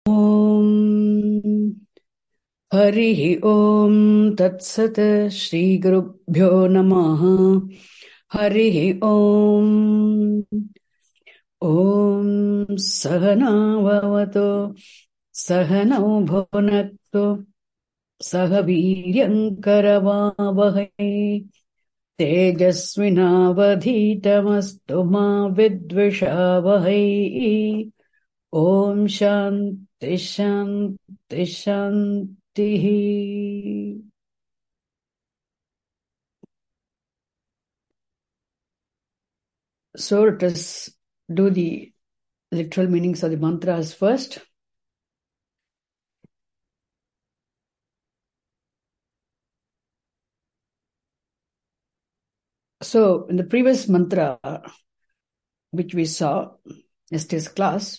Om Harihi Om Tat Sat Shri Gurubhyo Namaha Harihi Om Om Sahana Vavato Sahanau Bhunakto Sahaviryankaravavahai Tejasvinavadhitamastu ma vidvishavahai Om Shanti Shanti Shanti. So let us do the literal meanings of the mantras first. So in the previous mantra, which we saw yesterday's class,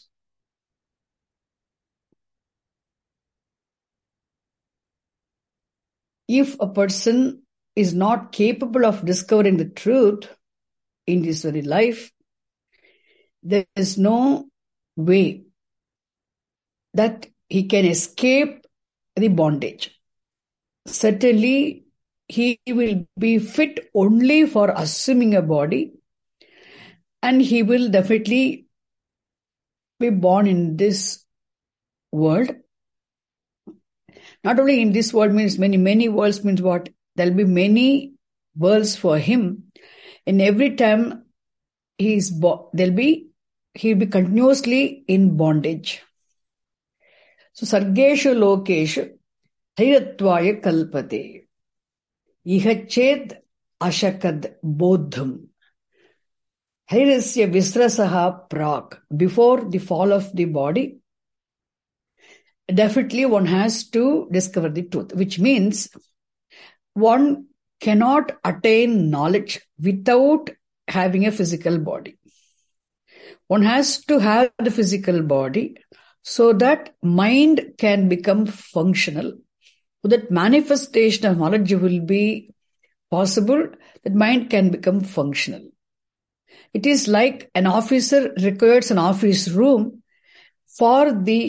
if a person is not capable of discovering the truth in this very life, there is no way that he can escape the bondage. Certainly, he will be fit only for assuming a body, and he will definitely be born in this world. Not only in this world means many worlds means what? There will be many worlds for him. And every time he'll be continuously in bondage. So Sargeshu Lokeshu Thaiyatvaya Kalpate Ihached Ashakad Bodham Hairasya Visrasaha Prak. Before the fall of the body, definitely one has to discover the truth, which means one cannot attain knowledge without having a physical body. One has to have the physical body so that mind can become functional, so that manifestation of knowledge will be possible, that mind can become functional. It is like an officer requires an office room for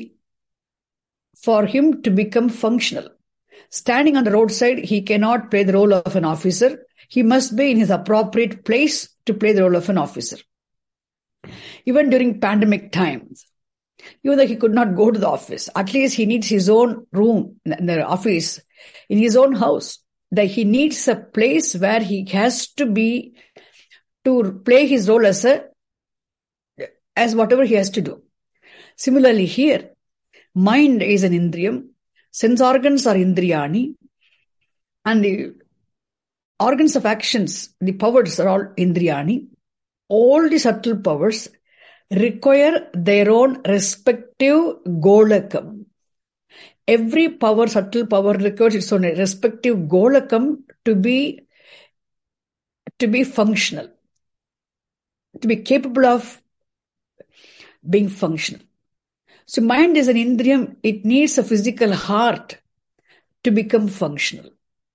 him to become functional. Standing on the roadside, he cannot play the role of an officer. He must be in his appropriate place to play the role of an officer. Even during pandemic times, even though he could not go to the office, at least he needs his own room in the office, in his own house. That he needs a place where he has to be to play his role as whatever he has to do. Similarly here, mind is an indriyam, sense organs are indriyani, and the organs of actions, the powers are all indriyani. All the subtle powers require their own respective golakam. Every power, subtle power, requires its own respective golakam to be functional, to be capable of being functional. So mind is an indriyam. It needs a physical heart to become functional.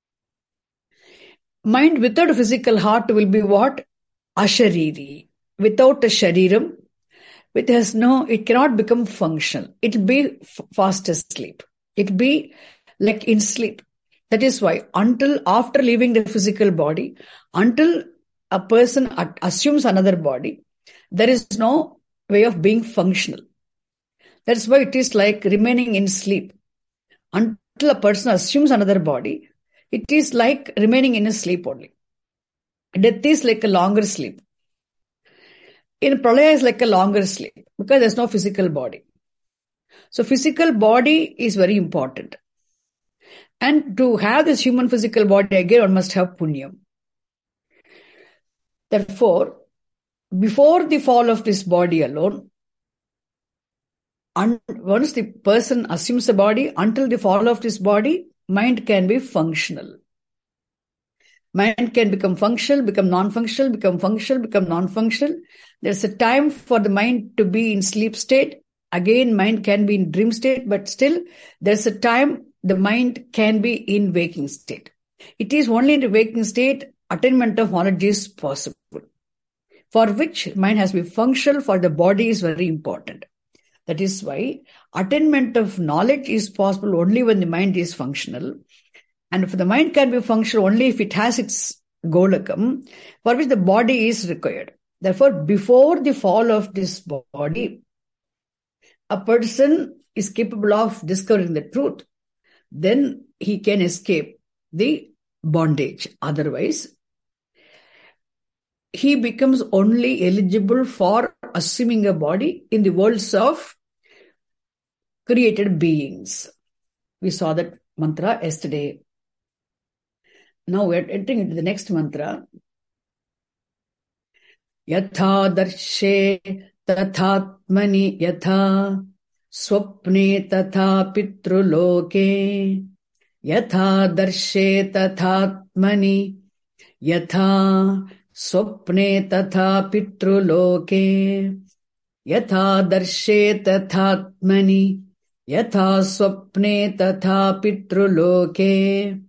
Mind without a physical heart will be what? Ashariri. Without a shariram, it cannot become functional. It will be fast asleep. It will be like in sleep. That is why after leaving the physical body, until a person assumes another body, there is no way of being functional. That's why it is like remaining in sleep. Until a person assumes another body, it is like remaining in a sleep only. Death is like a longer sleep. In pralaya is like a longer sleep because there's no physical body. So physical body is very important. And to have this human physical body, again, one must have punyam. Therefore, before the fall of this body alone, once the person assumes a body, until the fall of this body, mind can be functional. Mind can become functional, become non-functional, become functional, become non-functional. There's a time for the mind to be in sleep state. Again, mind can be in dream state, but still there's a time the mind can be in waking state. It is only in the waking state attainment of knowledge is possible, for which mind has to be functional, for the body is very important. That is why attainment of knowledge is possible only when the mind is functional. And if the mind can be functional only if it has its golakam, for which the body is required. Therefore, before the fall of this body, a person is capable of discovering the truth. Then he can escape the bondage. Otherwise, he becomes only eligible for assuming a body in the worlds of created beings. We saw that mantra yesterday. Now we are entering into the next mantra. Yatha darshe tathatmani yatha swapne tatha pitruloke. Yatha darshe tathatmani yatha swapne tatha pitruloke. Yatha darshe tathatmani yatha swapne tatha pitruloke.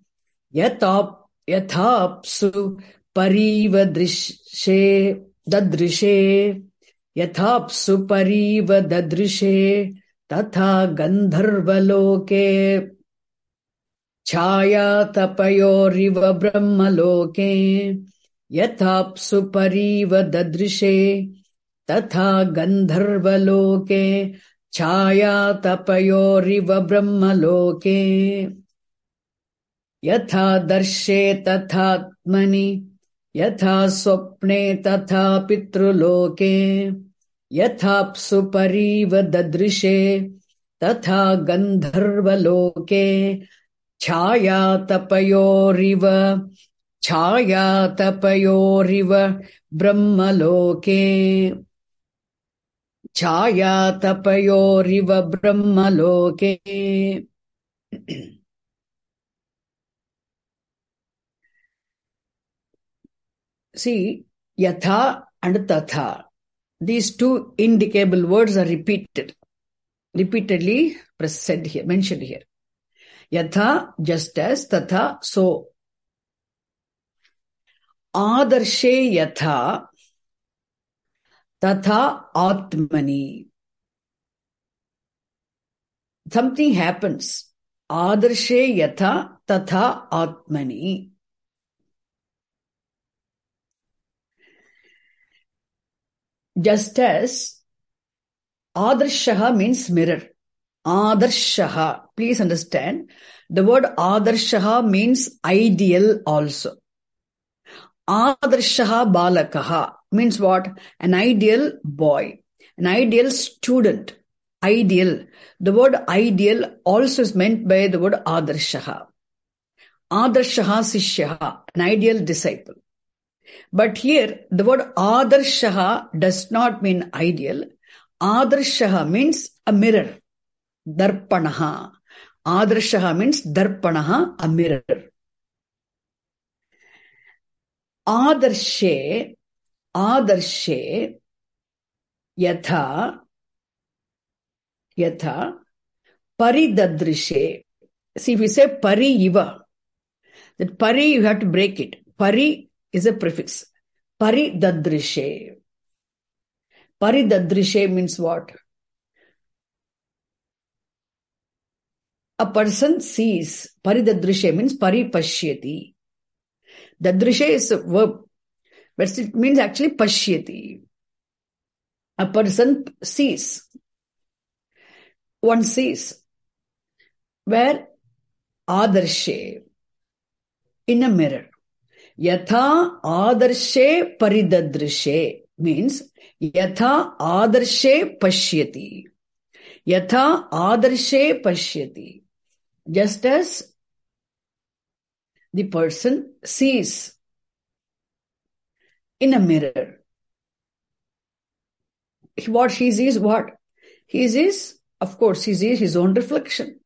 Yathapsu pariva drishe dadrishe. Yathapsu pariva dadrishe tatha gandharvaloke. Chaya tapayoriva brahmaloke. Yathapsu pariva dadrishe tatha gandharvaloke. Chaya tapayoriva brahmaloke. Yatha darshe tathatmani yatha swapne tatha pitruloke. Yathapsu pariva dadrishe tatha gandharvaloke. Chaya tapayoriva brahmaloke. Chaya tapayoriva brahmaloke. See, yatha and tatha. These two indicable words are repeatedly present here, mentioned here. Yatha, just as, tatha, so. Adarshe yatha, tatha atmani. Something happens. Adarshe yatha, tatha atmani. Just as Adarshaha means mirror. Adarshaha. Please understand, the word Adarshaha means ideal also. Adarshaha balakaha means what? An ideal boy, an ideal student. Ideal. The word ideal also is meant by the word Adarshaha. Adarshaha sishyaha, an ideal disciple. But here, the word Adarshaha does not mean ideal. Adarshaha means a mirror. Darpanaha. Adarshaha means darpanaha, a mirror. Adarshe, yatha, paridadrishe. See, if we say pari-iva, that pari, you have to break it. Pari is a prefix. Paridadrishe. Paridadrishe means what? A person sees. Paridadrishe means paripashyati. Dadrishe is a verb, but it means actually pashyati. A person sees. One sees. Where? Adarshe. In a mirror. Yatha adarshe paridadrishe means yatha adarshe pashyati. Yatha adarshe pashyati. Just as the person sees in a mirror. What he sees, what? He sees, of course, he sees his own reflection.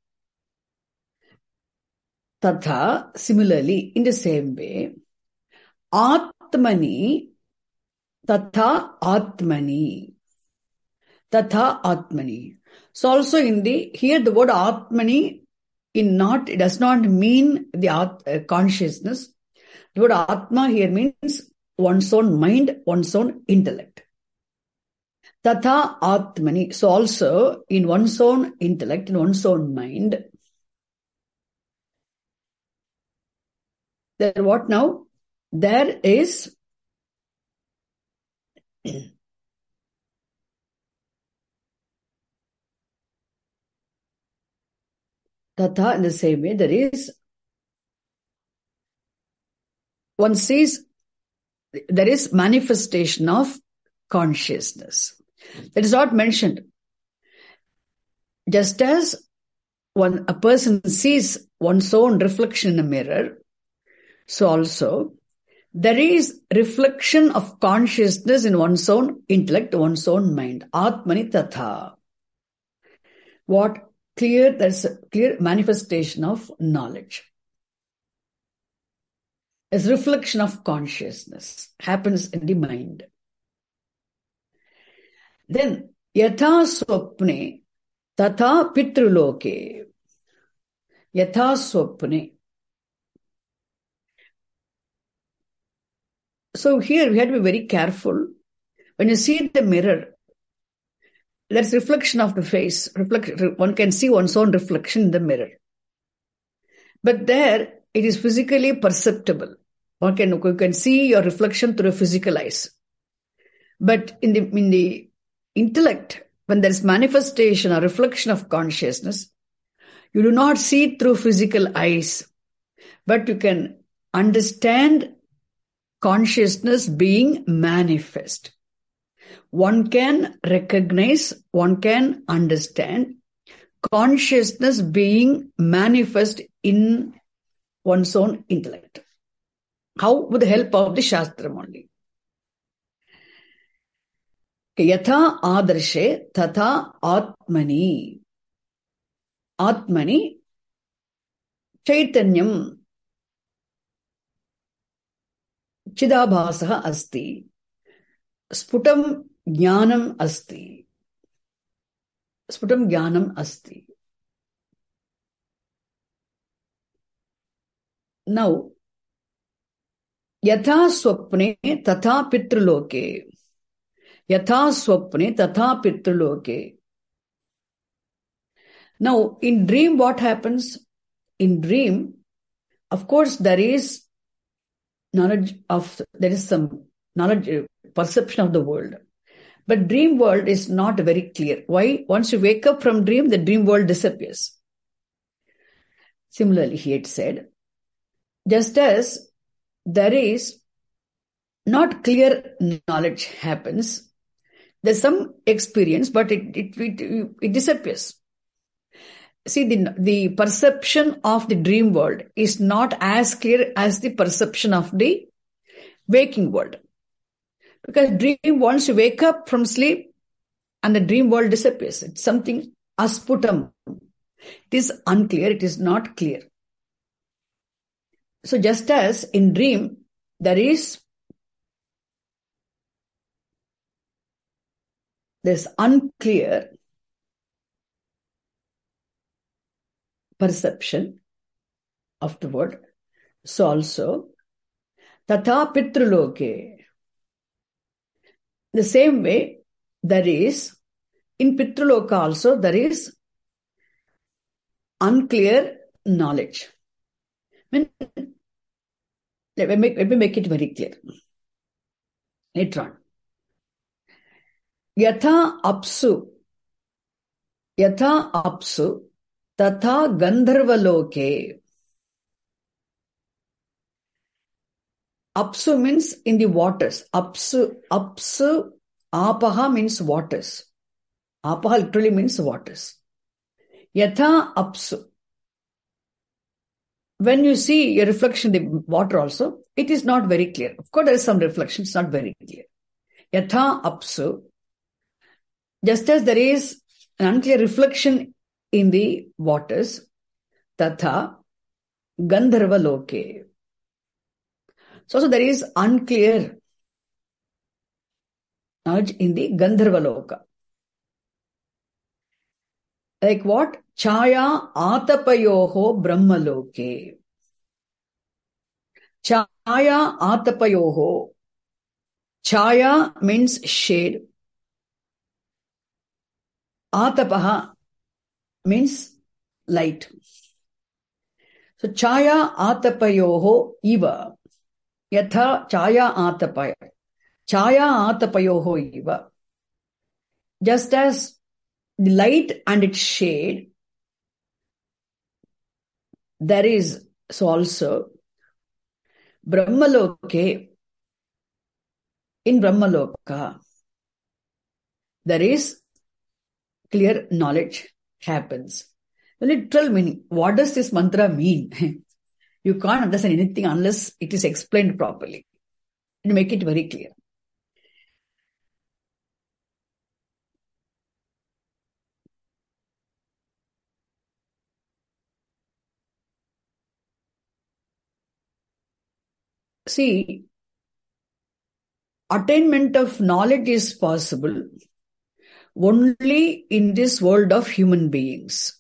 Tatha, similarly, in the same way, Atmani, tatha Atmani. Tatha Atmani. So also here the word Atmani it does not mean the consciousness. The word Atma here means one's own mind, one's own intellect. Tatha Atmani. So also in one's own intellect, in one's own mind, there what now? There is Tatha, in the same way, there is, one sees, there is manifestation of consciousness. That is not mentioned. Just as a person sees one's own reflection in a mirror, so also there is reflection of consciousness in one's own intellect, one's own mind. Atmani Tatha. What? Clear, there's a clear manifestation of knowledge. As reflection of consciousness happens in the mind. Then, yatha swapne tatha pitruloke. Yatha swapne. So here we have to be very careful. When you see the mirror, there's reflection of the face. One can see one's own reflection in the mirror. But there, it is physically perceptible. You can see your reflection through physical eyes. But in the intellect, when there is manifestation or reflection of consciousness, you do not see through physical eyes, but you can understand consciousness being manifest. One can recognize, one can understand consciousness being manifest in one's own intellect. How? With the help of the Shastram only. Yatha adarshe tatha atmani. Atmani chaitanyam chidabhasaha asti. Sputam jnanam asti. Sputam jnanam asti. Now, yatha swapne tatha pitruloke. Yatha swapne tatha pitruloke. Now, in dream, what happens? In dream, of course, there is some knowledge, perception of the world. But dream world is not very clear. Why? Once you wake up from dream, the dream world disappears. Similarly, he had said, just as there is not clear knowledge happens, there's some experience, but it disappears. See, the perception of the dream world is not as clear as the perception of the waking world. Because dream, once you wake up from sleep and the dream world disappears, it's something asputam. It is unclear, it is not clear. So just as in dream, there's unclear perception of the world. So also, tatha pitruloke. The same way, there is, in pitruloka also, there is unclear knowledge. Let me make it very clear. Later on. Yatha apsu, tatha gandharvaloke. Apsu means in the waters. Apsu, apaha means waters. Apaha literally means waters. Yatha apsu. When you see your reflection in the water also, it is not very clear. Of course, there is some reflection, it's not very clear. Yatha apsu. Just as there is an unclear reflection in the waters, tatha gandharvaloke. So there is unclear knowledge in the Gandharvaloka. Like what? Chaya atapayoho brahmaloke. Chaya atapayoho. Chaya means shade. Atapaha means light. So chaya atapayoho iva. Yatha chaya atapaya. Chaya atapayoho iva. Just as the light and its shade, there is so also Brahmaloke. In Brahmaloka, there is clear knowledge happens. The literal meaning, what does this mantra mean? You can't understand anything unless it is explained properly. And make it very clear. See, attainment of knowledge is possible only in this world of human beings.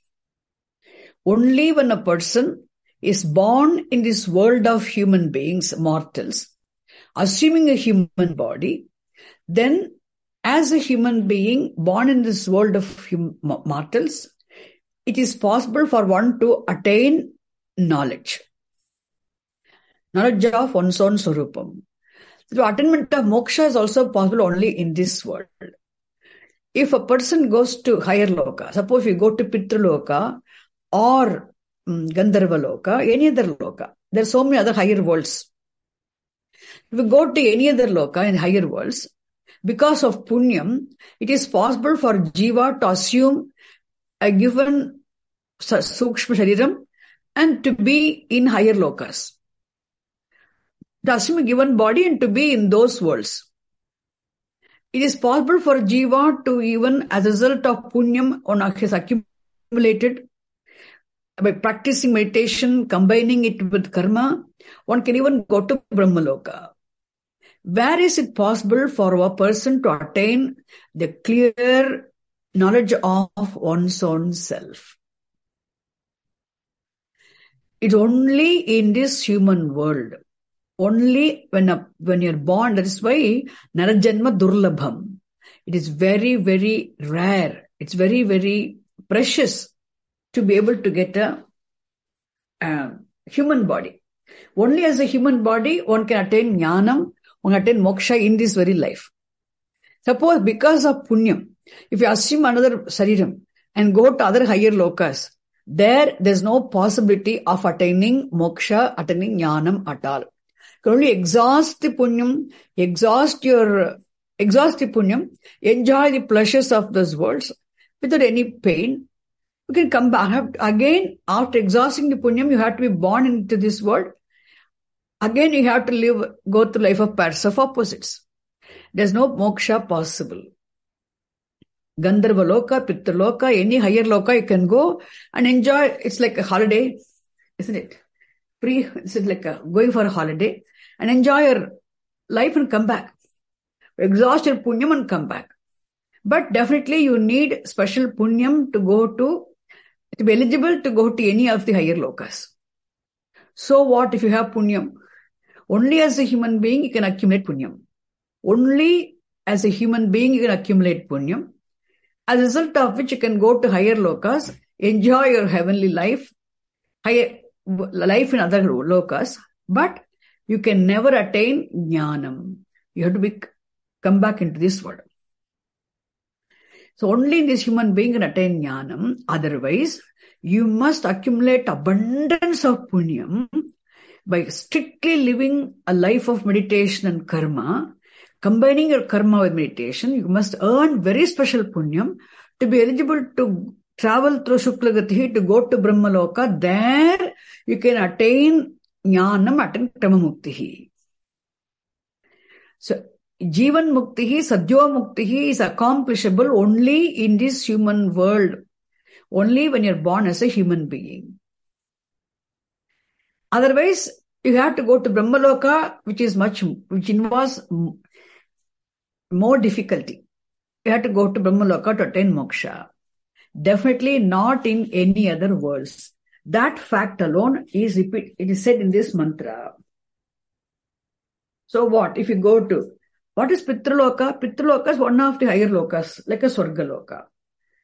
Only when a person is born in this world of human beings, mortals, assuming a human body, then as a human being born in this world of mortals, it is possible for one to attain knowledge. Knowledge of one's own Swarupam. The attainment of moksha is also possible only in this world. If a person goes to higher loka, suppose we go to Pitraloka or Gandharva loka, any other loka, there are so many other higher worlds. If we go to any other loka in higher worlds, because of punyam, it is possible for jiva to assume a given sukshma shariram and to be in higher lokas. To assume a given body and to be in those worlds. It is possible for jiva to, even as a result of punyam on his accumulated, by practicing meditation, combining it with karma, one can even go to Brahmaloka. Where is it possible for a person to attain the clear knowledge of one's own self? It's only in this human world. Only when you're born. That is why Narajanma Durlabham. It is very, very rare. It's very, very precious to be able to get a human body. Only as a human body, one can attain jnanam, one can attain moksha in this very life. Suppose because of punyam, if you assume another sariram and go to other higher lokas, there's no possibility of attaining moksha, attaining jnanam at all. You can only exhaust the punyam, exhaust the punyam, enjoy the pleasures of those worlds without any pain. You can come back again after exhausting the punyam. You have to be born into this world. Again, you have to go through life of pairs of opposites. There's no moksha possible. Gandharva loka, Pitraloka, any higher loka, you can go and enjoy. It's like a holiday, isn't it? It's like going for a holiday and enjoy your life and come back. Exhaust your punyam and come back. But definitely you need special punyam to be eligible to go to any of the higher lokas. So what if you have punyam? Only as a human being you can accumulate punyam. Only as a human being you can accumulate punyam. As a result of which you can go to higher lokas, enjoy your heavenly life, higher life in other lokas, but you can never attain jnanam. You have to come back into this world. So only this human being can attain jnanam. Otherwise, you must accumulate abundance of punyam by strictly living a life of meditation and karma. Combining your karma with meditation, you must earn very special punyam to be eligible to travel through Shuklagati, to go to Brahmaloka. There you can attain jnanam, attain Kramamuktihi. So, Jivan Muktihi, Sadhyo Muktihi is accomplishable only in this human world. Only when you're born as a human being. Otherwise, you have to go to Brahmaloka, which involves more difficulty. You have to go to Brahmaloka to attain moksha. Definitely not in any other worlds. That fact alone is it is said in this mantra. So what? If you go to, what is Pitraloka? Pitraloka is one of the higher lokas, like a Swargaloka.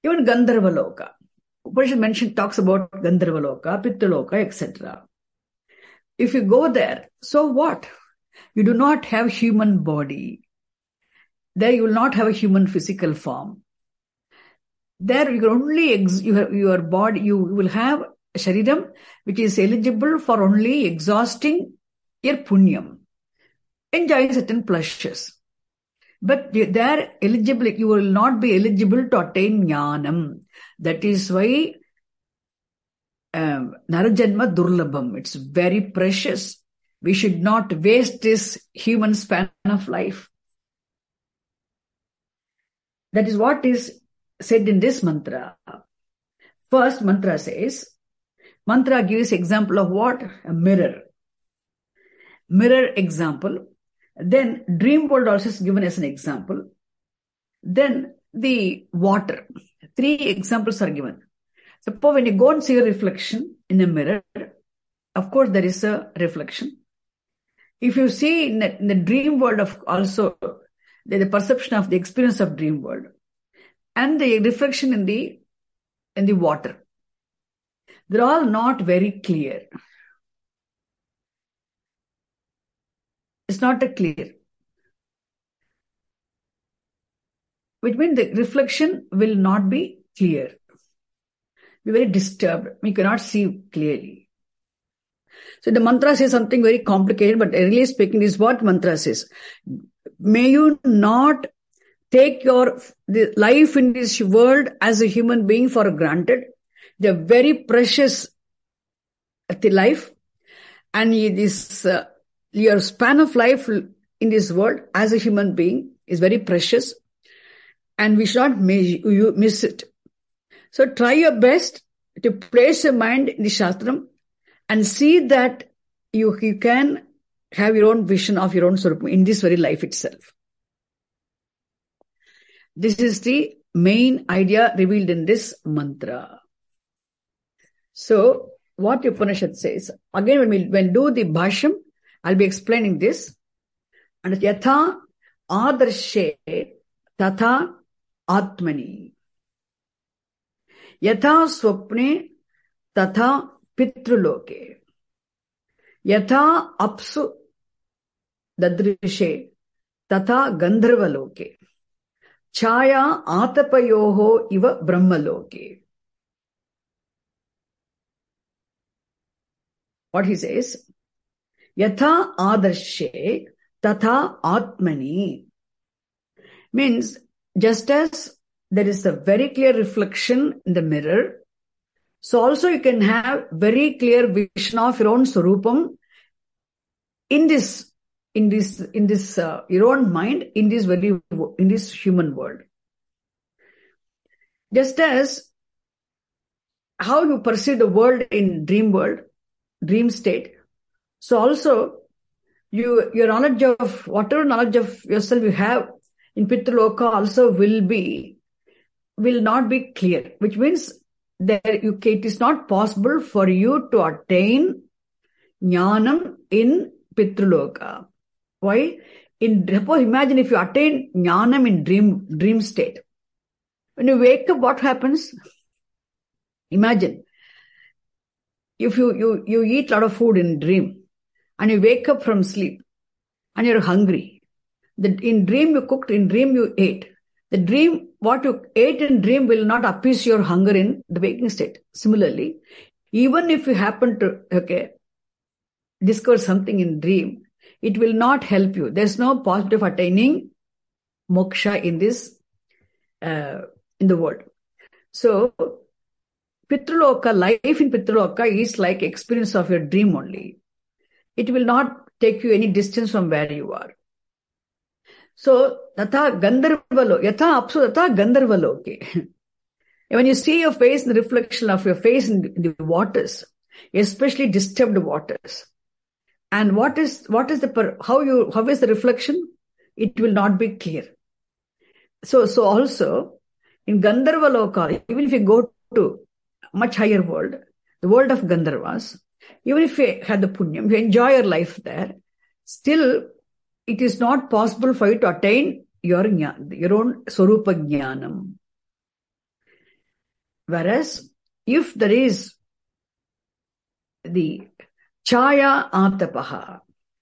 Even Gandharvaloka. Upanishad talks about Gandharvaloka, Pitraloka, etc. If you go there, so what? You do not have human body. There you will not have a human physical form. There you only your body, you will have a shariram which is eligible for only exhausting your punyam, enjoying certain pleasures. But there eligible, you will not be eligible to attain jnanam. That is why Narajanma Durlabham. It's very precious. We should not waste this human span of life. That is what is said in this mantra. First mantra says, mantra gives example of what? A mirror. Mirror example. Then dream world also is given as an example. Then the water. 3 examples are given. Suppose when you go and see a reflection in a mirror, of course there is a reflection. If you see in the dream world of also the perception of the experience of dream world and the reflection in the water, they're all not very clear. It's not a clear. Which means the reflection will not be clear. Be very disturbed. We cannot see clearly. So the mantra says something very complicated, but really speaking is what mantra says. May you not take the life in this world as a human being for granted. They're very precious the life, and your span of life in this world as a human being is very precious, and we should not miss it. So try your best to place your mind in the Shastram and see that you can have your own vision of your own Swarupa in this very life itself. This is the main idea revealed in this mantra. So what the Upanishad says, again when we do the Bhashyam, I'll be explaining this. And yatha adarshe tatha atmani. Yatha swapne tatha pitruloke. Yatha apsu dadrishe tatha gandharvaloke. Chaya atapayoho iva brahmaloke. What he says, yatha adarshe tatha atmani, means just as there is a very clear reflection in the mirror, so also you can have very clear vision of your own Swarupam in this your own mind, in this human world. Just as how you perceive the world in dream world, dream state, so also your knowledge of whatever knowledge of yourself you have in Pitraloka also will not be clear, which means that it is not possible for you to attain jnanam in Pitraloka. Why? Imagine if you attain jnanam in dream state. When you wake up, what happens? Imagine if you eat a lot of food in dream and you wake up from sleep and you're hungry. In dream you cooked, in dream you ate. The dream, what you ate in dream will not appease your hunger in the waking state. Similarly, even if you happen to discover something in dream, it will not help you. There's no possibility of attaining moksha in this in the world. So Pitraloka, life in Pitraloka is like experience of your dream only. It will not take you any distance from where you are. So, yatha apsu tatha gandharvaloke. When you see your face in the reflection of your face in the waters, especially disturbed waters, and how is the reflection? It will not be clear. So also in Gandharvaloka, even if you go to much higher world, the world of Gandharvas, even if you had the punyam, you enjoy your life there, still it is not possible for you to attain your own Swarupa Jnanam. Whereas if there is the chaya atapaha,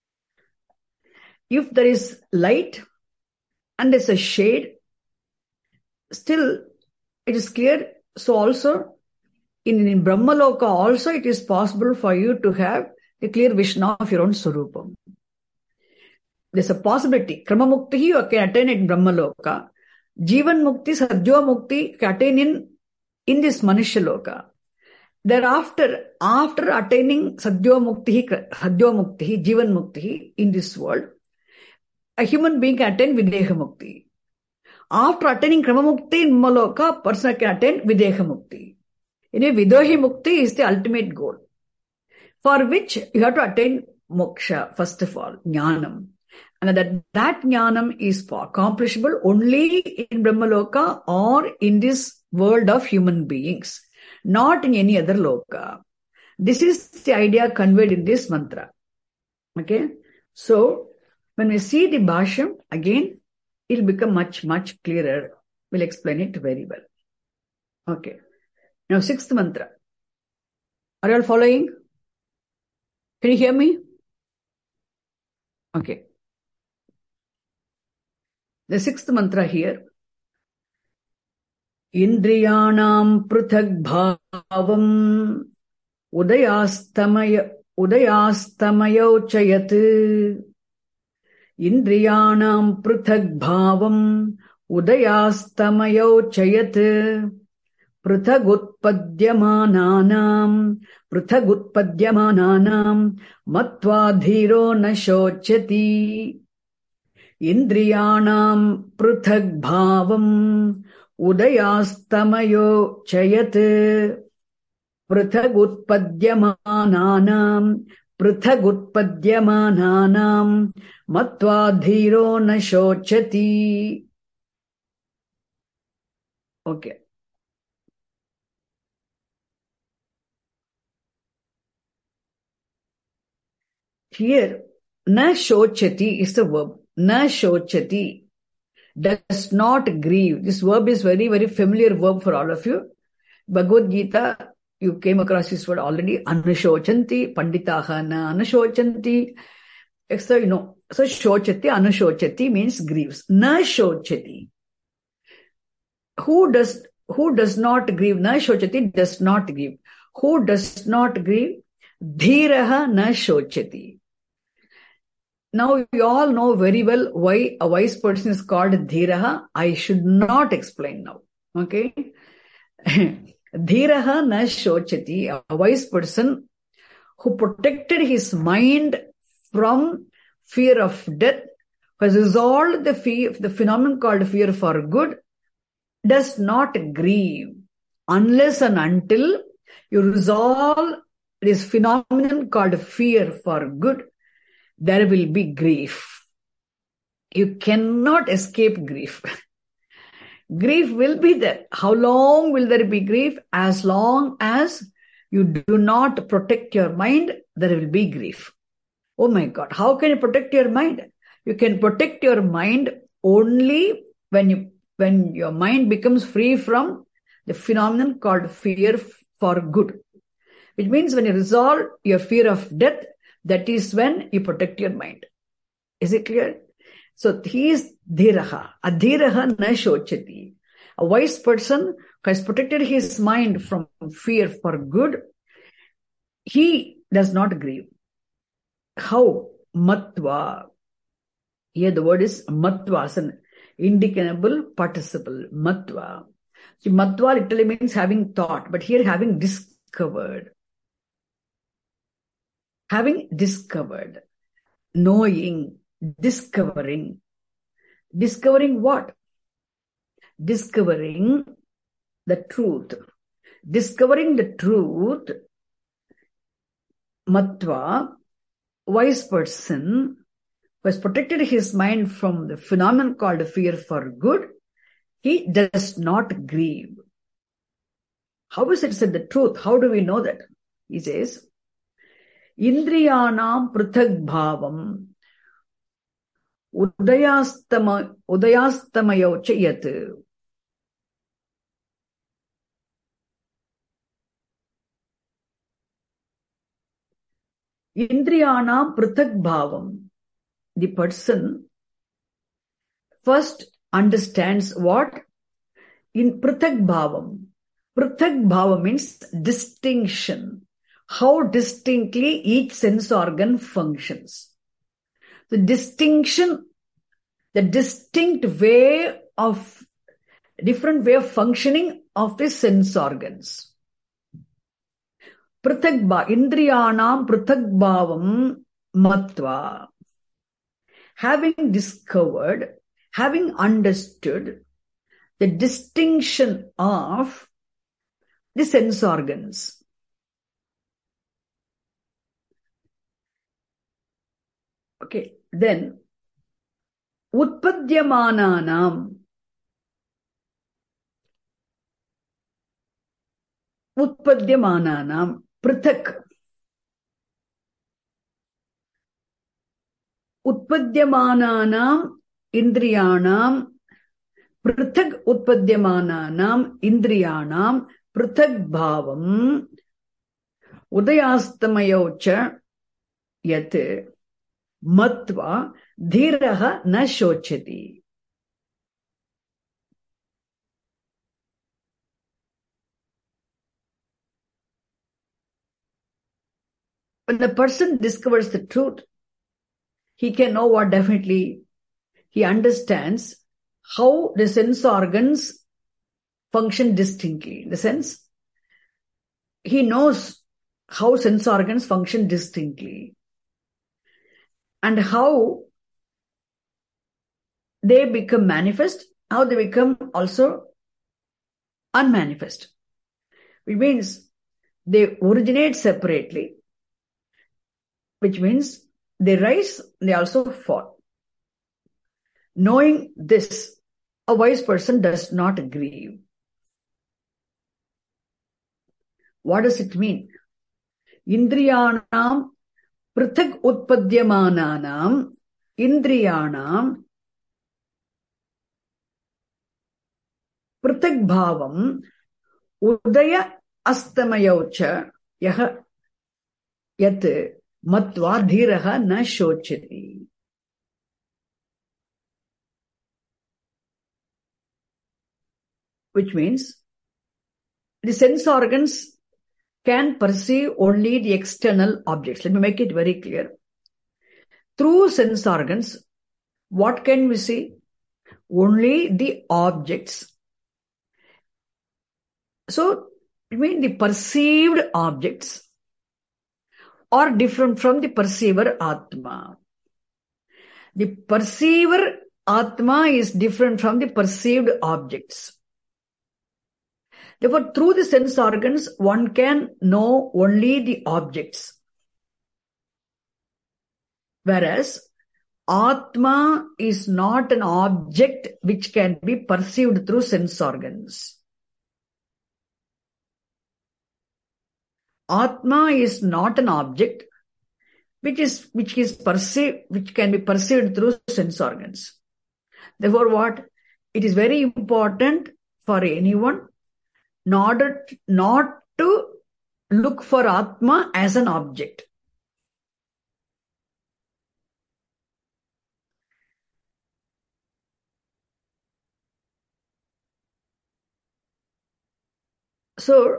if there is light and there's a shade, still it is clear. So also in Brahmaloka also it is possible for you to have the clear vision of your own Swarupam. There's a possibility. Krama Mukti you can attain in Brahmaloka. Jivan Mukti, Sadhya Mukti can attain in this Manushya Loka. Thereafter, after attaining Sadhya Mukti, Jivan Mukti in this world, a human being can attain Videha Mukti. After attaining Krama Mukti in Maloka, person can attain Videha Mukti. Anyway, Videhi Mukti is the ultimate goal, for which you have to attain moksha, first of all, jnanam. And that jnanam is accomplishable only in Brahmaloka or in this world of human beings, not in any other loka. This is the idea conveyed in this mantra. Okay? So, when we see the Bhashyam, again, it will become much, much clearer. We'll explain it very well. Okay. Now, sixth mantra. Are you all following? Can you hear me? Okay. The sixth mantra here. Indriyanam pruthak bhavam udayastamayo chayat. Indriyanam pruthak bhavam udayastamayo chayat. Prithagutpadyamananam matva-dhiro na shochati. Indriyanam pruthak bhavam udayastamayo chayat. Prithagutpadyamananam matva-dhiro na shochati. Okay. Here, na shochati is the verb. Na shochati, does not grieve. This verb is very, very familiar verb for all of you. Bhagavad Gita, you came across this word already. Anashochanti, panditaha na anashochanti. So, you know, so shochati, anushochati means grieves. Na shochati. Who does not grieve? Na shochati does not grieve. Who does not grieve? Dhiraha na shochati. Now, you all know very well why a wise person is called Dhiraha. I should not explain now. Okay? Dhiraha na shochati, a wise person who protected his mind from fear of death, who has resolved the phenomenon called fear for good, does not grieve unless and until you resolve this phenomenon called fear for good. There will be grief. You cannot escape grief. Grief will be there. How long will there be grief? As long as you do not protect your mind, there will be grief. Oh my God, how can you protect your mind? You can protect your mind only when your mind becomes free from the phenomenon called fear for good. Which means when you resolve your fear of death, that is when you protect your mind. Is it clear? So he is dhiraha. Adhiraha na shochati. A wise person who has protected his mind from fear for good, he does not grieve. How? Matva. Here the word is matva, as an indicable participle. Matva. So matva literally means having thought, but here having discovered. Having discovered, knowing, discovering. Discovering what? Discovering the truth. Discovering the truth, matva, wise person who has protected his mind from the phenomenon called fear for good, he does not grieve. How is it said the truth? How do we know that? He says, Indriyanam pruthak bhavam udayastamayo chayat. Indriyanam prithak bhavam. The person first understands what? In prithak bhavam. Prithak bhavam means distinction. How distinctly each sense organ functions. The distinction, the distinct way of, different way of functioning of the sense organs. Prithak bhavam, indriyanam prithak bhavam matva. Having discovered, having understood the distinction of the sense organs. Okay, then utpadyamananam. Utpadyamananam prithak. Utpadyamananam indriyanam prithak utpadyamananam indriyanam prithak bhavam udayastamayocha yat matva dhiraha na shochati. When the person discovers the truth, he can know what definitely, he understands how the sense organs function distinctly. In the sense, he knows how sense organs function distinctly and how they become manifest, how they become also unmanifest. Which means they originate separately, which means they rise, they also fall. Knowing this, a wise person does not grieve. What does it mean? Indriyanam prithak utpadyamananam indriyanam prithak bhavam udaya astamayaucha yaha yat matva dhiraha na shochati. Which means the sense organs can perceive only the external objects. Let me make it very clear. Through sense organs, what can we see? Only the objects. So, I mean the perceived objects are different from the perceiver Atma. The perceiver Atma is different from the perceived objects. Therefore, through the sense organs, one can know only the objects. Whereas, Atma is not an object which can be perceived through sense organs. Atma is not an object which can be perceived through sense organs. Therefore, what? It is very important for anyone not to look for Atma as an object. So,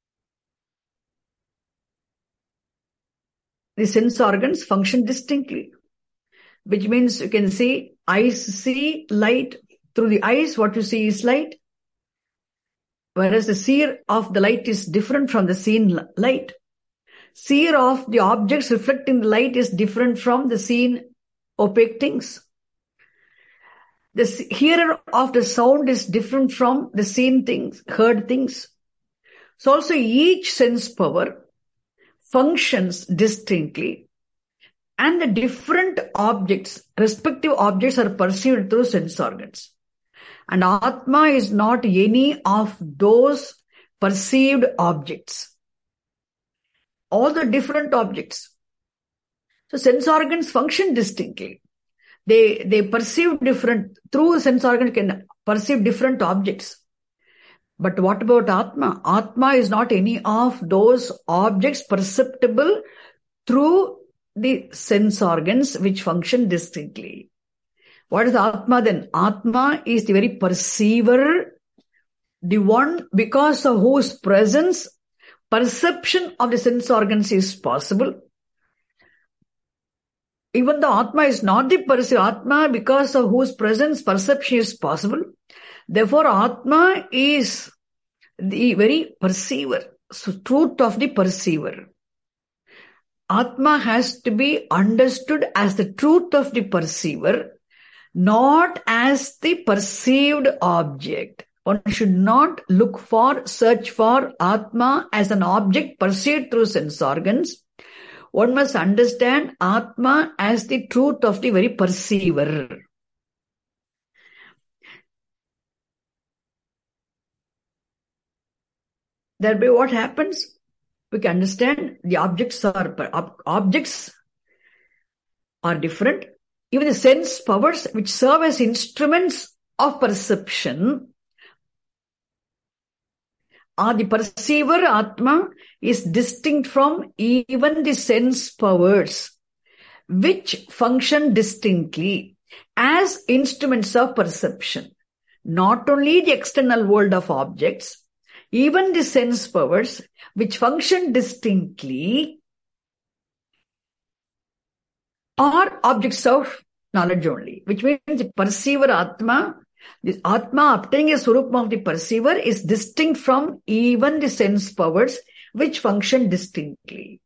the sense organs function distinctly, which means you can see, eyes see light. Through the eyes, what you see is light. Whereas the seer of the light is different from the seen light. Seer of the objects reflecting the light is different from the seen opaque things. The hearer of the sound is different from the seen things, heard things. So also each sense power functions distinctly, and the different objects, respective objects, are perceived through sense organs. And Atma is not any of those perceived objects. All the different objects. So sense organs function distinctly. They perceive different, through sense organs can perceive different objects. But what about Atma? Atma is not any of those objects perceptible through the sense organs which function distinctly. What is Atma then? Atma is the very perceiver, the one because of whose presence perception of the sense organs is possible. Even though Atma is not the perceiver, Atma because of whose presence perception is possible. Therefore, Atma is the very perceiver, so truth of the perceiver. Atma has to be understood as the truth of the perceiver, not as the perceived object. One should not search for Atma as an object perceived through sense organs. One must understand Atma as the truth of the very perceiver. Thereby what happens? We can understand the objects are different. Even the sense powers which serve as instruments of perception are the perceiver Atma is distinct from even the sense powers which function distinctly as instruments of perception. Not only the external world of objects, even the sense powers which function distinctly are objects of knowledge only, which means the perceiver Atma, this Atma obtaining a Swarupa of the perceiver is distinct from even the sense powers which function distinctly.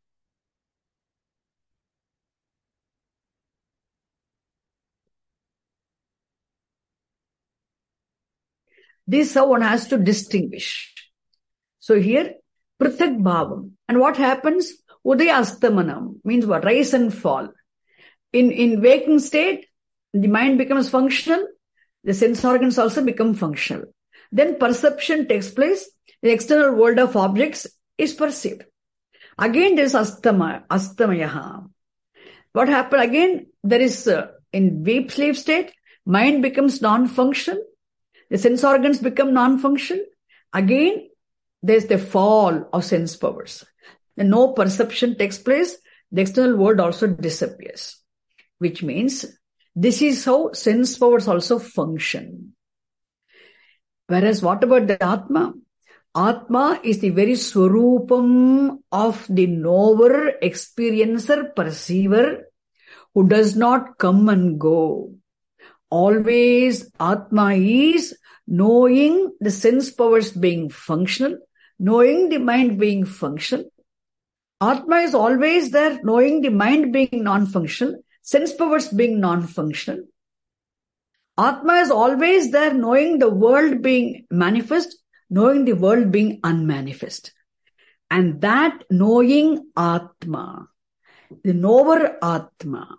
This is how one has to distinguish. So here, Prithak Bhavam. And what happens? Udaya Astamanam means what? Rise and fall. In waking state, the mind becomes functional. The sense organs also become functional. Then perception takes place. The external world of objects is perceived. Again, there is Astamayaha. What happened? Again, there is in deep sleep state, mind becomes non-functional. The sense organs become non-functional. Again, there's the fall of sense powers. Then no perception takes place. The external world also disappears. Which means this is how sense powers also function. Whereas what about the Atma? Atma is the very Swarupam of the knower, experiencer, perceiver who does not come and go. Always Atma is knowing the sense powers being functional, knowing the mind being functional. Atma is always there, knowing the mind being non-functional, sense powers being non-functional. Atma is always there, knowing the world being manifest, knowing the world being unmanifest. And that knowing Atma, the knower Atma,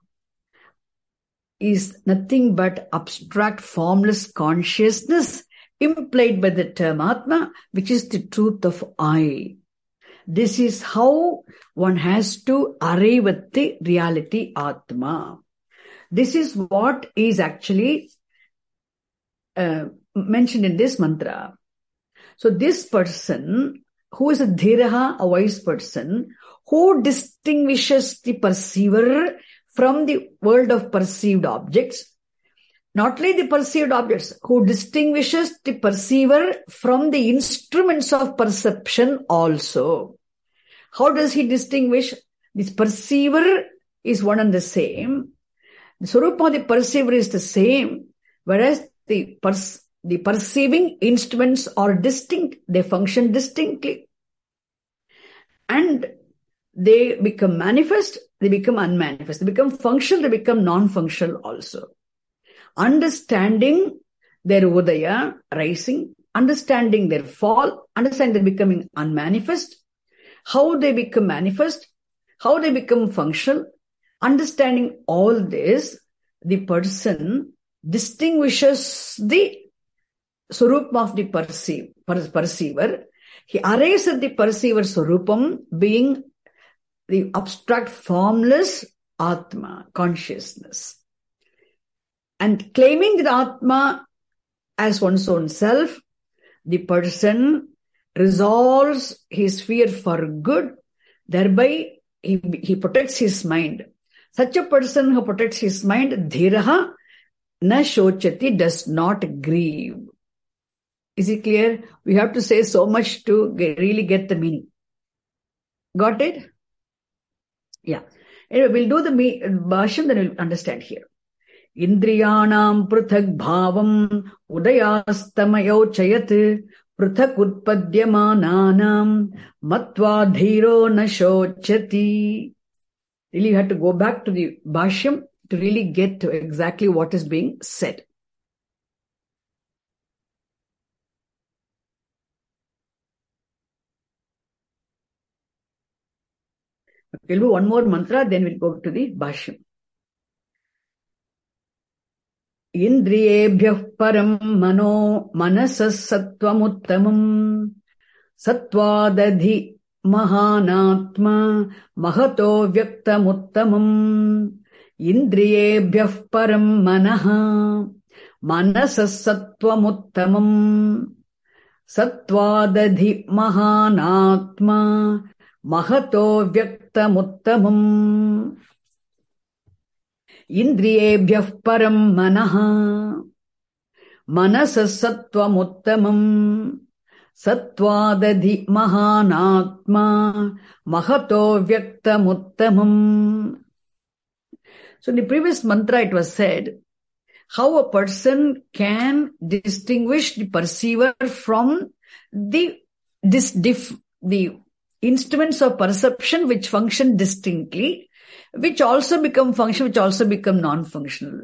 is nothing but abstract, formless consciousness implied by the term Atma, which is the truth of I. This is how one has to arrive at the reality Atma. This is what is actually mentioned in this mantra. So this person, who is a dhiraha, a wise person, who distinguishes the perceiver from the world of perceived objects, not only the perceived objects, who distinguishes the perceiver from the instruments of perception also. How does he distinguish? This perceiver is one and the same. The Swarupa of the perceiver is the same, whereas the perceiving instruments are distinct. They function distinctly. And they become manifest, they become unmanifest. They become functional, they become non-functional also. Understanding their udaya, rising, understanding their fall, understanding their becoming unmanifest, how they become manifest, how they become functional, understanding all this, the person distinguishes the Swarupa of the perceiver. He arrives at the perceiver Swarupam being the abstract, formless Atma, consciousness. And claiming the Atma as one's own self, the person resolves his fear for good, thereby he protects his mind. Such a person who protects his mind, dhiraha na shochati, does not grieve. Is it clear? We have to say so much to really get the meaning. Got it? Yeah. Anyway, we'll do the bhashyam, then we'll understand here. Indriyanam pruthak bhavam udayastamayo chayat pruthak utpadyamananam matva dhiro na shochati. Really, you have to go back to the bhashyam to really get to exactly what is being said. We'll do one more mantra, then we'll go to the bhashyam. Indriyebhyah param mano manasas sattvam sattvadadhi mahanatma mahato vyaktamuttamam. Indriyebhyah param manaha manasas sattvam sattvadadhi mahanatma mahato vyaktamuttamam. Indriyebhyah param manaha manasas sattvam sattvadadhi mahanatma mahato vyaktamuttamam. So in the previous mantra it was said how a person can distinguish the perceiver from the instruments of perception which function distinctly, which also become functional, which also become non-functional.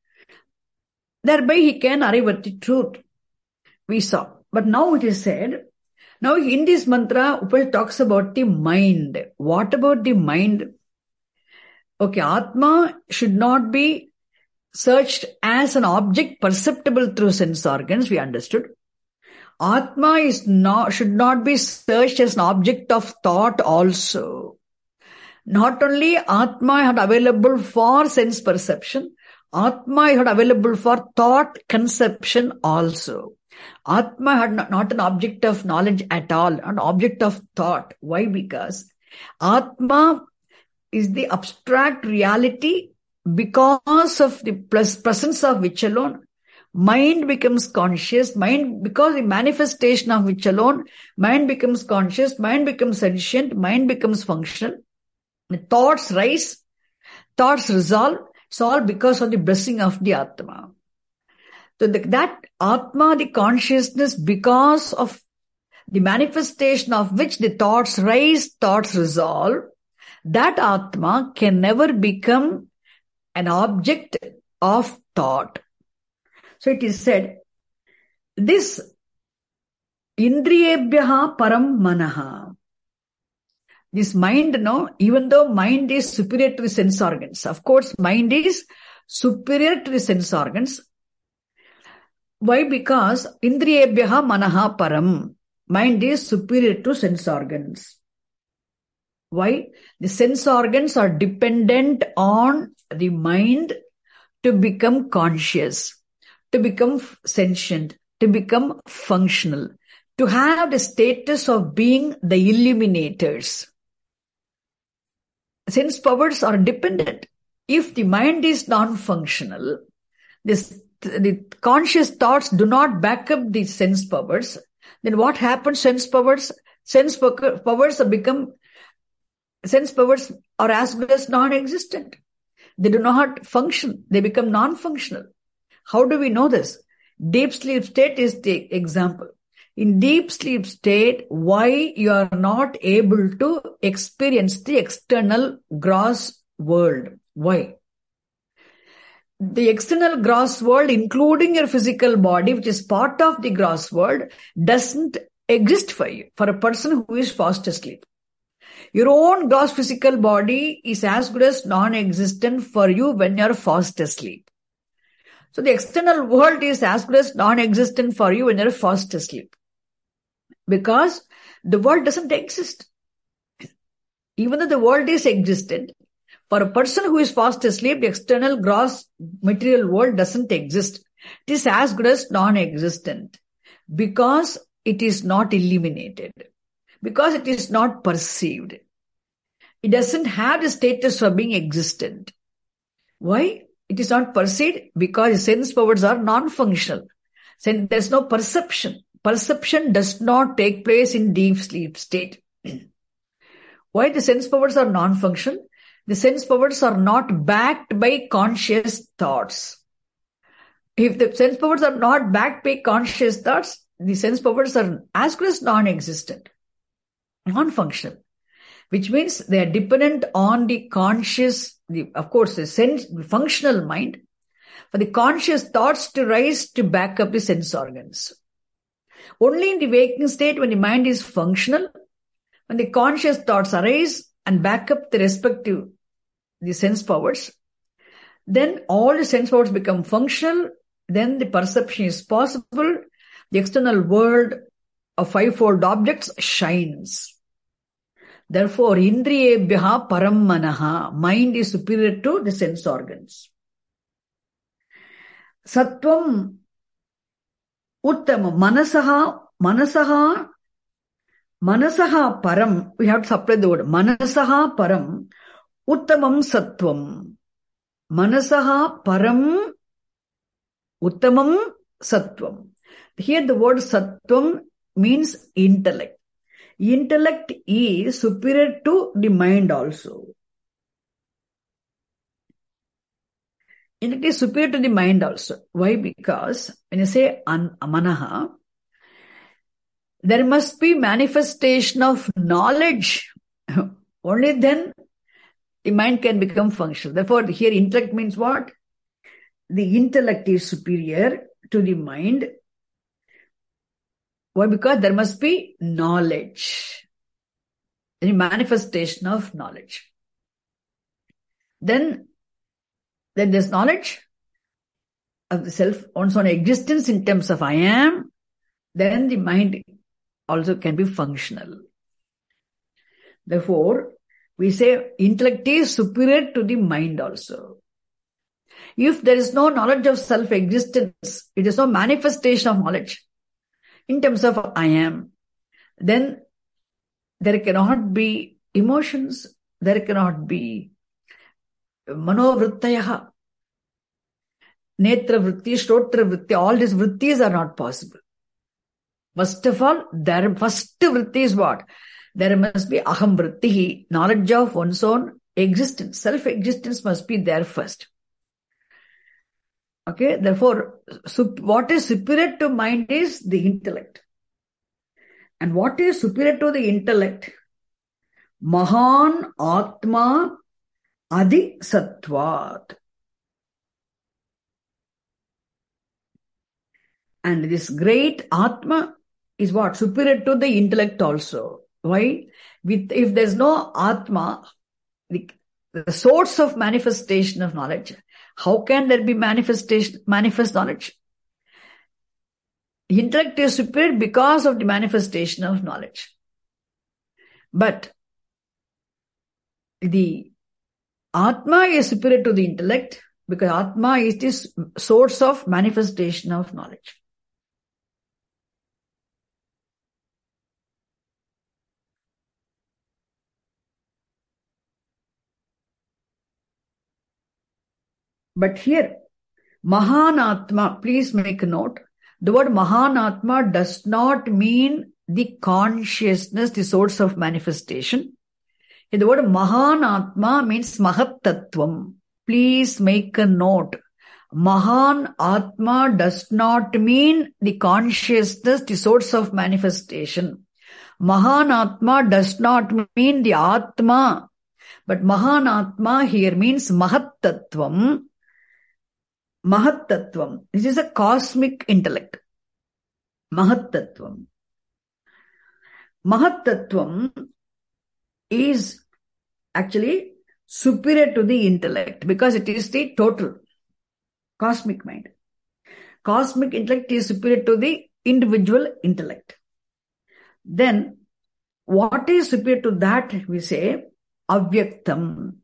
Thereby he can arrive at the truth. We saw. But now it is said, now in this mantra, Upal talks about the mind. What about the mind? Okay, Atma should not be searched as an object perceptible through sense organs, we understood. Atma should not be searched as an object of thought also. Not only Atma had available for sense perception, Atma had available for thought conception also. Atma had not an object of knowledge at all, an object of thought. Why? Because Atma is the abstract reality because of the presence of which alone mind becomes conscious, because the manifestation of which alone mind becomes conscious, mind becomes sentient, mind becomes functional. The thoughts rise, thoughts resolve. It's all because of the blessing of the Atma. So that Atma, the consciousness, because of the manifestation of which the thoughts rise, thoughts resolve, that Atma can never become an object of thought. So it is said, this Indriyebhyaha param manaha. This mind, even though mind is superior to the sense organs. Of course, mind is superior to the sense organs. Why? Because Indriyebhyaha manaha param. Mind is superior to sense organs. Why? The sense organs are dependent on the mind to become conscious, to become sentient, to become functional, to have the status of being the illuminators. Sense powers are dependent. If the mind is non-functional, the conscious thoughts do not back up the sense powers, then what happens? Sense powers are as good as non-existent. They do not function. They become non-functional. How do we know this? Deep sleep state is the example. In deep sleep state, why you are not able to experience the external gross world? Why? The external gross world, including your physical body, which is part of the gross world, doesn't exist for you, for a person who is fast asleep. Your own gross physical body is as good as non-existent for you when you're fast asleep. So the external world is as good as non-existent for you when you're fast asleep. Because the world doesn't exist. Even though the world is existent, for a person who is fast asleep, the external gross material world doesn't exist. It is as good as non-existent because it is not illuminated, because it is not perceived. It doesn't have the status of being existent. Why? It is not perceived because sense powers are non-functional. There's no perception. Perception does not take place in deep sleep state. Why the sense powers are non-functional? The sense powers are not backed by conscious thoughts. If the sense powers are not backed by conscious thoughts, the sense powers are as good as non-existent, non-functional, which means they are dependent on the conscious, of course, the functional mind, for the conscious thoughts to rise to back up the sense organs. Only in the waking state, when the mind is functional, when the conscious thoughts arise and back up the respective the sense powers, then all the sense powers become functional, then the perception is possible, the external world of fivefold objects shines. Therefore, indriyebhyaha param manaha, mind is superior to the sense organs. Sattvam uttamam, manasaha param, we have to supply the word, manasaha param, uttamam sattvam. Manasaha param, uttamam sattvam. Here the word sattvam means intellect. Intellect is superior to the mind also. Intellect is superior to the mind also. Why? Because when you say manaha, there must be manifestation of knowledge. Only then the mind can become functional. Therefore, here intellect means what? The intellect is superior to the mind. Why? Because there must be knowledge. Any manifestation of knowledge. Then there's knowledge of the self, one's own existence in terms of I am. Then the mind also can be functional. Therefore, we say intellect is superior to the mind also. If there is no knowledge of self-existence, it is no manifestation of knowledge in terms of I am, then there cannot be emotions, there cannot be manovrittayaha, netra vritti, shrotra vritti, all these vrittis are not possible. First of all, first vritti is what? There must be aham vritti, knowledge of one's own existence. Self-existence must be there first. Okay, therefore, what is superior to mind is the intellect. And what is superior to the intellect? Mahan Atma Adi Sattvat. And this great Atma is what? Superior to the intellect also. Why? If there's no Atma, the source of manifestation of knowledge, how can there be manifest knowledge? Intellect is superior because of the manifestation of knowledge. But the Atma is superior to the intellect because Atma is the source of manifestation of knowledge. But here, Mahanatma, please make a note. The word Mahanatma does not mean the consciousness, the source of manifestation. The word Mahanatma means Mahattattvam. Please make a note. Mahan Atma does not mean the consciousness, the source of manifestation. Mahan Atma does not mean the Atma. But Mahan Atma here means Mahattattvam. Mahattattvam. This is a cosmic intellect. Mahattattvam. Mahattattvam is actually superior to the intellect because it is the total cosmic mind. Cosmic intellect is superior to the individual intellect. Then, what is superior to that? We say, Avyaktam.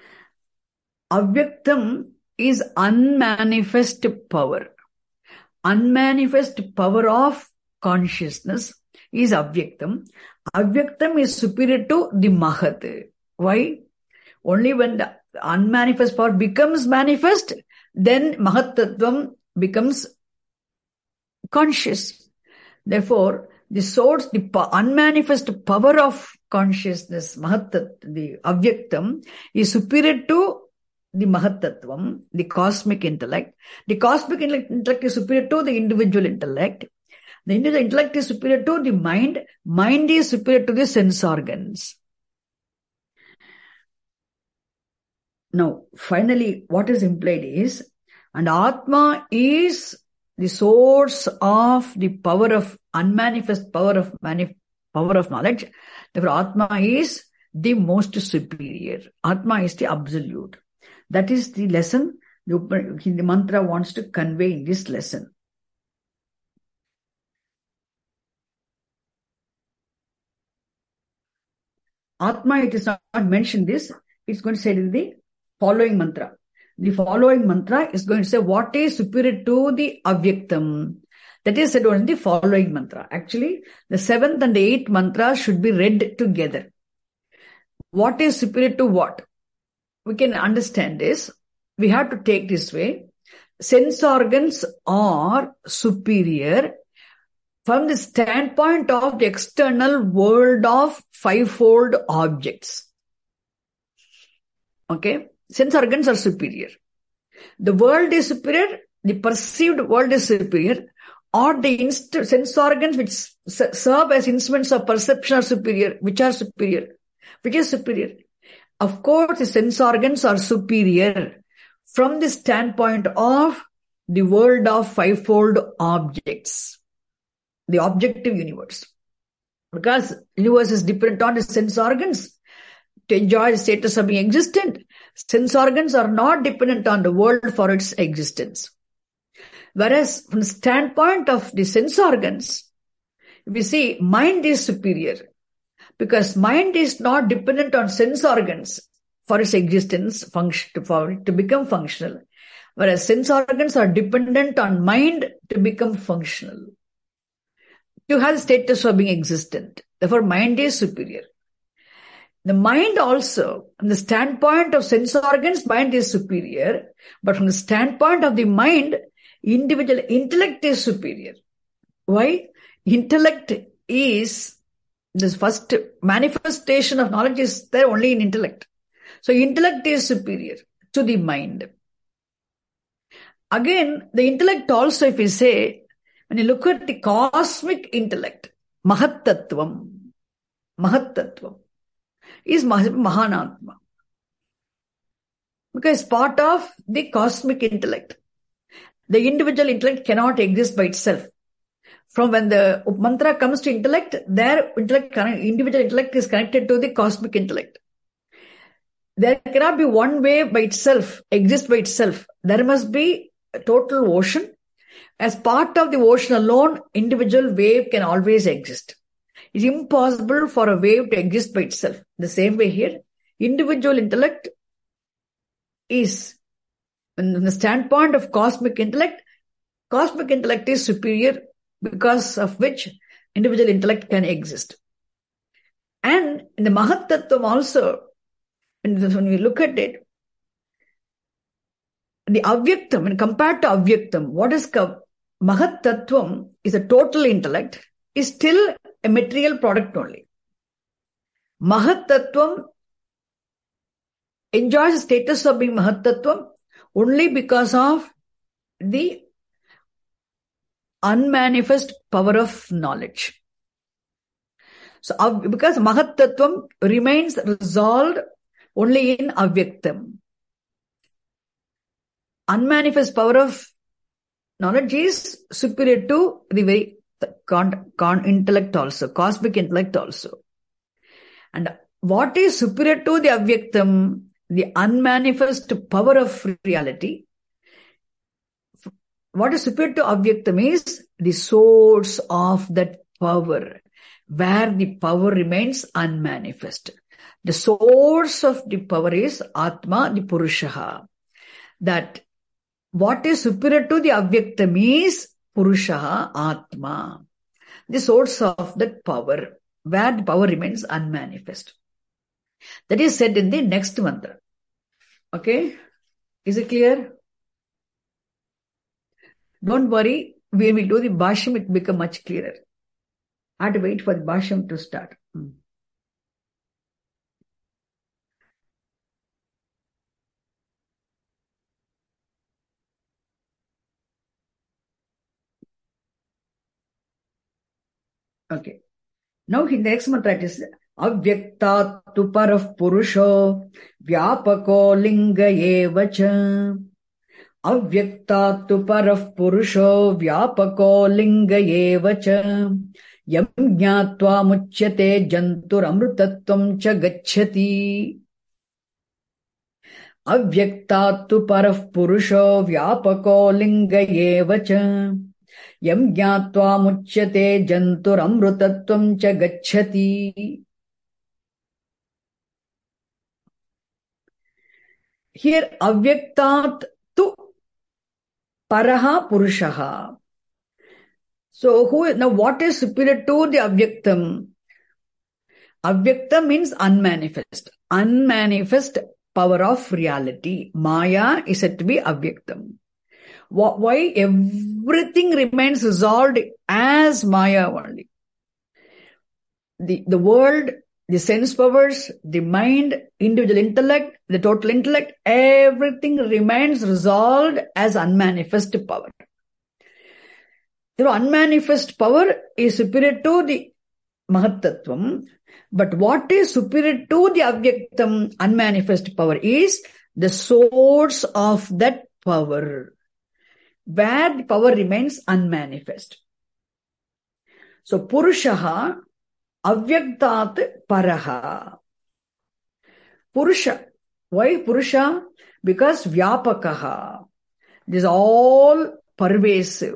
Avyaktam is unmanifest power. Unmanifest power of consciousness is Avyaktam. Avyaktam is superior to the Mahat. Why? Only when the unmanifest power becomes manifest, then Mahat Tattvam becomes conscious. Therefore, the source, the unmanifest power of consciousness, Mahat Tattvam, the Avyaktam, is superior to the Mahat Tattvam, the cosmic intellect. The cosmic intellect is superior to the individual intellect. The individual intellect is superior to the mind. Mind is superior to the sense organs. Now, finally, what is implied is, and Atma is the source of the power of unmanifest power of knowledge. Therefore, Atma is the most superior. Atma is the absolute. That is the lesson the mantra wants to convey in this lesson. Atma, it is not mentioned this. It's going to say in the following mantra. The following mantra is going to say what is superior to the Avyaktam. That is said in the following mantra. Actually, the 7th and the 8th mantra should be read together. What is superior to what? We can understand this. We have to take this way. Sense organs are superior from the standpoint of the external world of fivefold objects. Okay? Sense organs are superior. The world is superior, the perceived world is superior, or the sense organs which serve as instruments of perception are superior. Which are superior? Which is superior? Of course, the sense organs are superior from the standpoint of the world of fivefold objects, the objective universe. Because universe is dependent on the sense organs to enjoy the status of being existent. Sense organs are not dependent on the world for its existence. Whereas from the standpoint of the sense organs, we see mind is superior because mind is not dependent on sense organs for its existence, for it to become functional. Whereas sense organs are dependent on mind to become functional, to have the status of being existent. Therefore, mind is superior. The mind also, from the standpoint of sense organs, mind is superior. But from the standpoint of the mind, individual intellect is superior. Why? Intellect is, this first manifestation of knowledge is there only in intellect. So intellect is superior to the mind. Again, the intellect also, if we say, when you look at the cosmic intellect, Mahat Tattvam is Mahanatma. Because part of the cosmic intellect. The individual intellect cannot exist by itself. From when the mantra comes to intellect, their individual intellect is connected to the cosmic intellect. There cannot be one wave by itself, exist by itself. There must be a total ocean. As part of the ocean alone, individual wave can always exist. It's impossible for a wave to exist by itself. The same way here, individual intellect is, from the standpoint of cosmic intellect is superior because of which individual intellect can exist. And in the Mahat Tattvam also, when we look at it, the Avyaktam, when compared to Avyaktam, what is Mahat Tattvam is a total intellect, is still a material product only. Mahat Tattvam enjoys the status of being Mahat Tattvam only because of the unmanifest power of knowledge. So, because Mahat Tattvam remains resolved only in Avyaktam. Unmanifest power of knowledge is superior to the very intellect also, cosmic intellect also. And what is superior to the Avyaktam? The unmanifest power of reality. What is superior to Avyaktam is the source of that power, where the power remains unmanifest. The source of the power is Atma, the Purusha. That what is superior to the Avyaktam is Purusha, Atma. The source of that power, where the power remains unmanifest. That is said in the next mantra. Okay? Is it clear? Don't worry. When we do the Bhashyam, it will become much clearer. I have to wait for the Bhashyam to start. Okay. Now in the next mantra it is Avyaktat tu parah purusho vyapako linga evacha. Avyaktat tu parah purusho vyapako linga evacha. Yam jnatva muchyate jantur amrutatvam cha gacchati. Avyaktat tu parah purusho vyapako linga evacha. Yam jnatva muchyate jantur amrutatvam cha gacchati. Here, avyaktat tu paraha purushaha. So, now what is superior to the avyaktam? Avyaktam means unmanifest. Unmanifest power of reality. Maya is said to be avyaktam. Why everything remains resolved as Maya only? The world, the sense powers, the mind, individual intellect, the total intellect, everything remains resolved as unmanifest power. The unmanifest power is superior to the Mahatattvam. But what is superior to the Avyaktam, unmanifest power, is the source of that power, where the power remains unmanifest. So, Purushaha Avyaktat Paraha. Purusha. Why Purusha? Because Vyapakaha. This is all pervasive.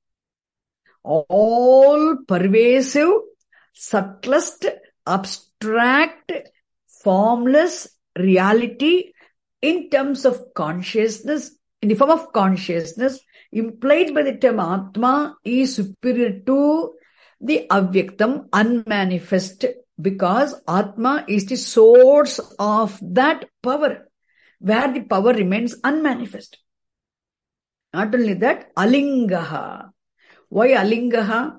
All pervasive, subtlest, abstract, formless reality in terms of consciousness, in the form of consciousness, implied by the term Atma, is superior to the Avyaktam, unmanifest, because Atma is the source of that power, where the power remains unmanifest. Not only that, Alingaha. Why Alingaha?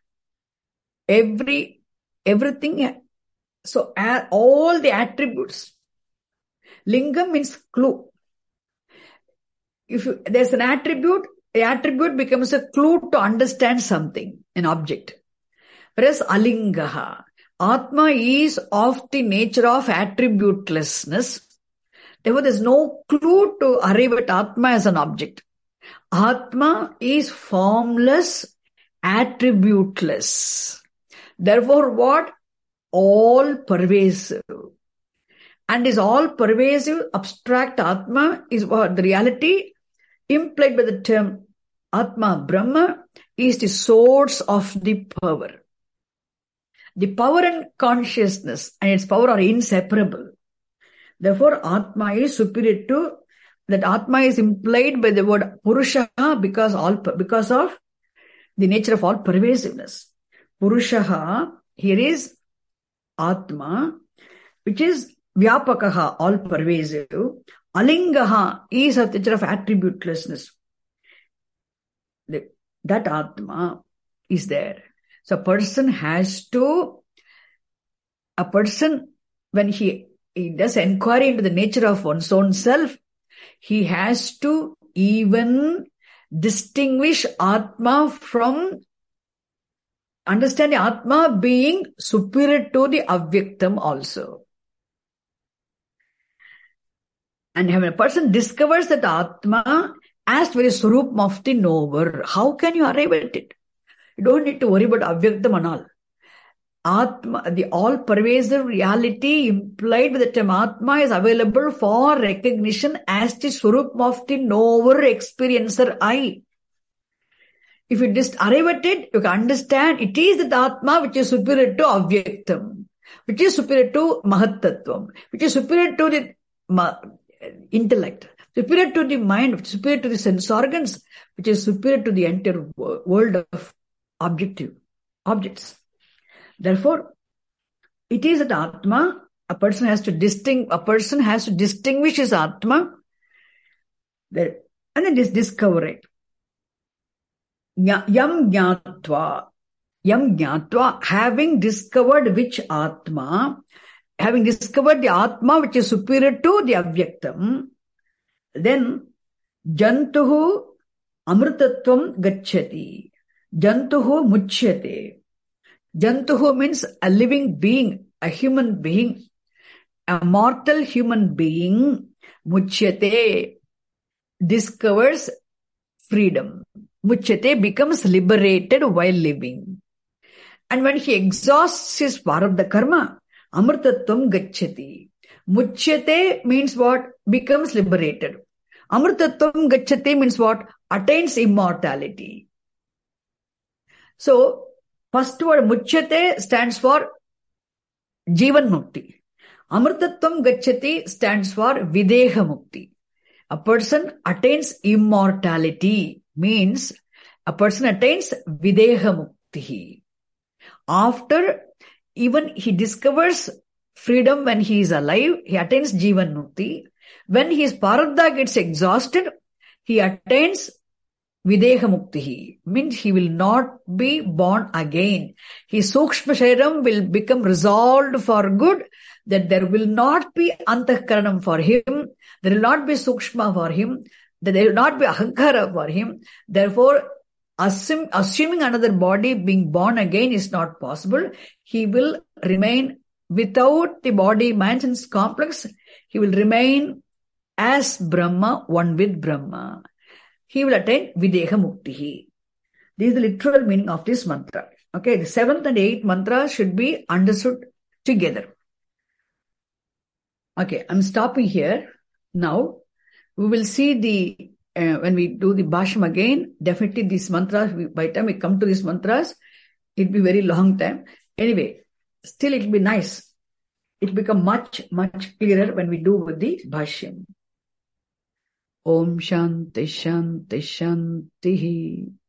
Everything, so all the attributes. Lingam means clue. If there's an attribute, the attribute becomes a clue to understand something, an object. Whereas Alingaha, Atma is of the nature of attributelessness. Therefore, there's no clue to arrive at Atma as an object. Atma is formless, attributeless. Therefore, what? All pervasive. And is all pervasive, abstract Atma is what? The reality implied by the term Atma, Brahma, is the source of the power. The power and consciousness and its power are inseparable. Therefore, Atma is superior to that. Atma is implied by the word Purusha because of the nature of all pervasiveness. Purushaha here is Atma, which is Vyapakaha, all pervasive. Alingaha is of the nature of attributelessness. That Atma is there. So a person, when he does inquiry into the nature of one's own self, he has to even distinguish Atma from understanding Atma being superior to the Avyaktam also. And when a person discovers that Atma as the very Swarup of the knower, how can you arrive at it? You don't need to worry about Avyaktam and all. Atma, the all-pervasive reality implied by the term Atma, is available for recognition as the Swarup of the knower, experiencer, I. If you just arrive at it, you can understand it is the Atma which is superior to Avyaktam, which is superior to Mahatattvam, which is superior to the intellect, superior to the mind, which is superior to the sense organs, which is superior to the entire world of objects. Therefore, it is that Atma A person has to distinguish his Atma, and then discover it. Yam jnatva, having discovered which Atma, having discovered the Atma which is superior to the Avyaktam, then jantuhu amritatvam gacchati. Jantuhu muchyate. Jantuhu means a living being, a human being, a mortal human being. Muchyate discovers freedom. Muchyate becomes liberated while living. And when he exhausts his prarabdha karma, amritatvam gacchati. Muchyate means what? Becomes liberated. Amritatvam gacchati means what? Attains immortality. So, first word muchyate stands for Jivan Mukti. Amritatvam gacchati stands for Videha Mukti. A person attains immortality, means a person attains Videha Mukti. After even he discovers freedom when he is alive, he attains Jivan Mukti. When his prarabdha gets exhausted, he attains Videha Mukti, means he will not be born again. His Sukshma Shairam will become resolved for good, that there will not be Antahkaranam for him, there will not be Sukshma for him, that there will not be Ahankara for him. Therefore, assuming another body, being born again is not possible. He will remain without the body, mind and complex. He will remain as Brahma, one with Brahma. He will attain Videha Mukti. This is the literal meaning of this mantra. Okay, the 7th and 8th mantra should be understood together. Okay, I'm stopping here. Now, we will see when we do the Bhashyam again, definitely these mantras, by the time we come to these mantras, it'll be very long time. Anyway, still it'll be nice. It'll become much, much clearer when we do with the Bhashyam. Om Shanti Shanti Shanti.